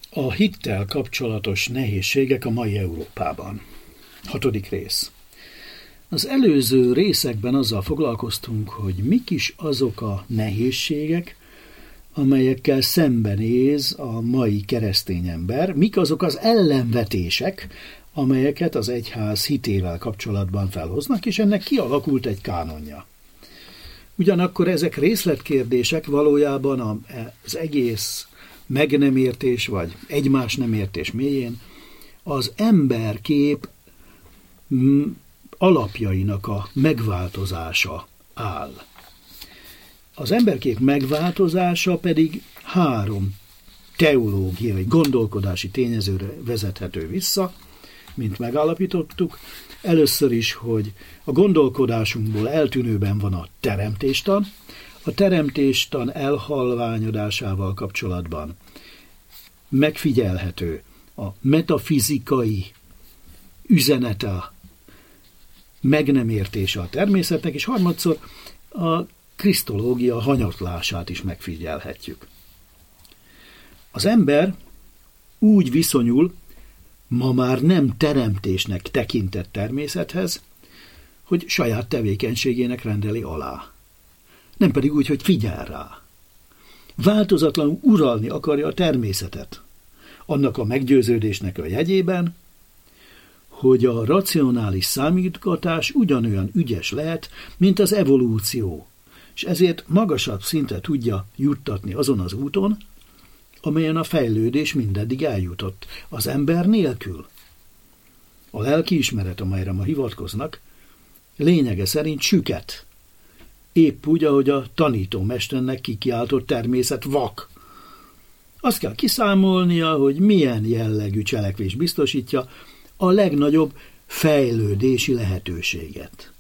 A hittel kapcsolatos nehézségek a mai Európában. 6. rész. Az előző részekben azzal foglalkoztunk, hogy mik is azok a nehézségek, amelyekkel szembenéz a mai keresztény ember, mik azok az ellenvetések, amelyeket az egyház hitével kapcsolatban felhoznak, és ennek kialakult egy kánonja. Ugyanakkor ezek részletkérdések, valójában az egész meg nem értés, vagy egymás nem értés mélyén az emberkép alapjainak a megváltozása áll. Az emberkép megváltozása pedig 3 teológiai, gondolkodási tényezőre vezethető vissza, mint megállapítottuk. Először is, hogy a gondolkodásunkból eltűnőben van a teremtéstan. A teremtéstan elhalványodásával kapcsolatban megfigyelhető a metafizikai üzenete, meg nem értése a természetnek, és harmadszor a krisztológia hanyatlását is megfigyelhetjük. Az ember úgy viszonyul ma már nem teremtésnek tekintett természethez, hogy saját tevékenységének rendeli alá. Nem pedig úgy, hogy figyel rá. Változatlanul uralni akarja a természetet. Annak a meggyőződésnek a jegyében, hogy a racionális számítgatás ugyanolyan ügyes lehet, mint az evolúció, és ezért magasabb szintre tudja juttatni azon az úton, amelyen a fejlődés mindeddig eljutott, az ember nélkül. A lelkiismeret, amelyre ma hivatkoznak, lényege szerint süket. Épp úgy, ahogy a tanítómesternek kikiáltott természet vak. Azt kell kiszámolnia, hogy milyen jellegű cselekvés biztosítja a legnagyobb fejlődési lehetőséget.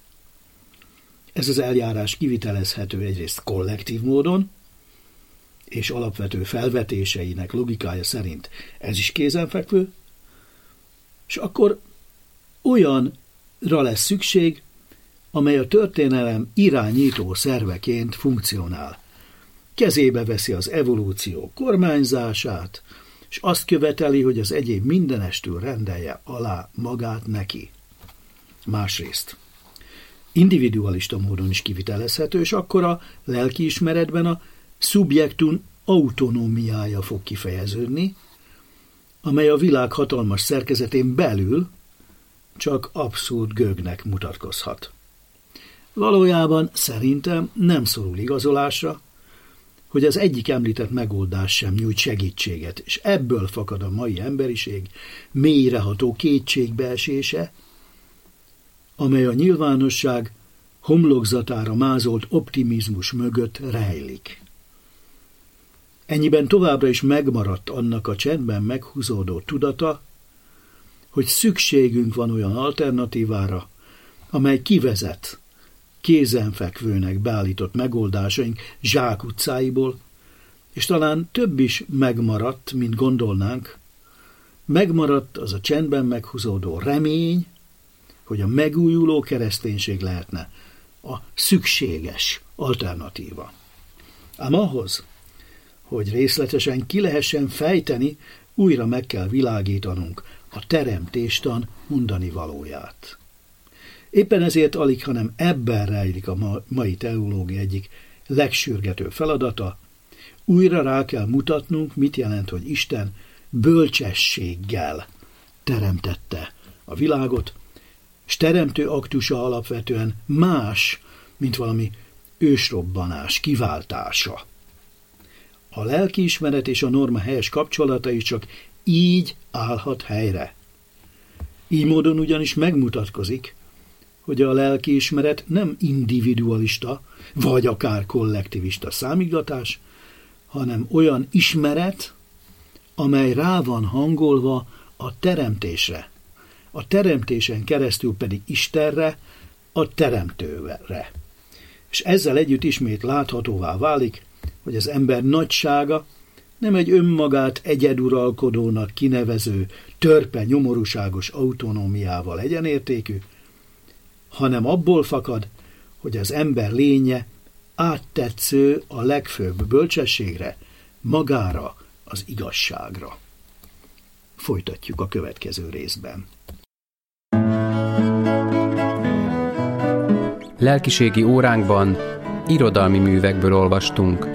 Ez az eljárás kivitelezhető egyrészt kollektív módon, és alapvető felvetéseinek logikája szerint ez is kézenfekvő, és akkor olyanra lesz szükség, amely a történelem irányító szerveként funkcionál. Kezébe veszi az evolúció kormányzását, és azt követeli, hogy az egyéb mindenestül rendelje alá magát neki. Másrészt individualista módon is kivitelezhető, és akkor a lelkiismeretben a szubjektum autonómiája fog kifejeződni, amely a világ hatalmas szerkezetén belül csak abszurd gőgnek mutatkozhat. Valójában szerintem nem szorul igazolásra, hogy az egyik említett megoldás sem nyújt segítséget, és ebből fakad a mai emberiség mélyreható kétségbeesése, amely a nyilvánosság homlokzatára mázolt optimizmus mögött rejlik. Ennyiben továbbra is megmaradt annak a csendben meghúzódó tudata, hogy szükségünk van olyan alternatívára, amely kivezet kézenfekvőnek beállított megoldásaink zsákutcáiból, és talán több is megmaradt, mint gondolnánk. Megmaradt az a csendben meghúzódó remény, hogy a megújuló kereszténység lehetne a szükséges alternatíva. Ám ahhoz, hogy részletesen ki lehessen fejteni, újra meg kell világítanunk a teremtéstan mondani valóját. Éppen ezért alig, hanem ebben rejlik a mai teológia egyik legsürgetőbb feladata, újra rá kell mutatnunk, mit jelent, hogy Isten bölcsességgel teremtette a világot, és teremtő aktusa alapvetően más, mint valami ősrobbanás, kiváltása. A lelkiismeret és a norma helyes kapcsolata is csak így állhat helyre. Így módon ugyanis megmutatkozik, hogy a lelkiismeret nem individualista, vagy akár kollektivista számítgatás, hanem olyan ismeret, amely rá van hangolva a teremtésre, a teremtésen keresztül pedig Istenre, a teremtőre. És ezzel együtt ismét láthatóvá válik, hogy az ember nagysága nem egy önmagát egyeduralkodónak kinevező, törpe nyomorúságos autonómiával egyenértékű, hanem abból fakad, hogy az ember lénye áttetsző a legfőbb bölcsességre, magára, az igazságra. folytatjuk a következő részben. Lelkiségi óránkban irodalmi művekből olvastunk.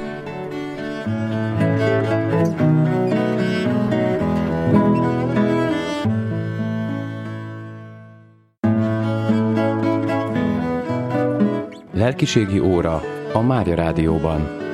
Lelkiségi óra a Mária Rádióban.